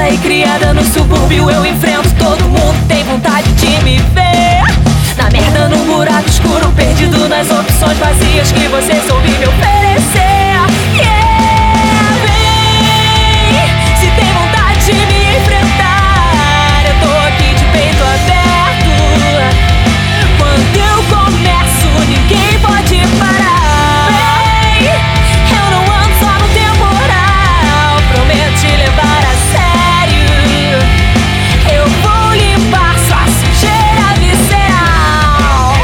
Nascida e criada no subúrbio, eu enfrento todo mundo, tem vontade de me ver na merda, num buraco escuro, perdido nas opções vazias que você soube me oferecer. Yeah, vem, se tem vontade de me enfrentar, eu tô aqui de peito aberto. Quando eu começo, ninguém pode parar. Vem, eu não ando só no temporal, prometo te levar a sério. Eu vou limpar sua sujeira visceral.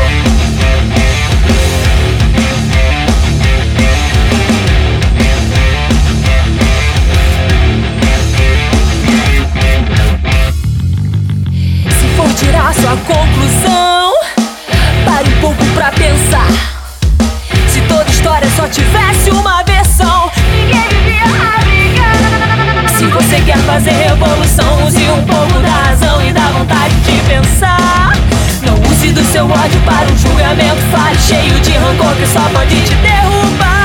Se for tirar sua conclusão, pare um pouco pra pensar. Se toda história só tivesse uma versão, ninguém vivia brigar. Se você quer fazer revolução, use um pouco da razão e da vontade de pensar. Não use do seu ódio para um julgamento falho, cheio de rancor que só pode te derrubar.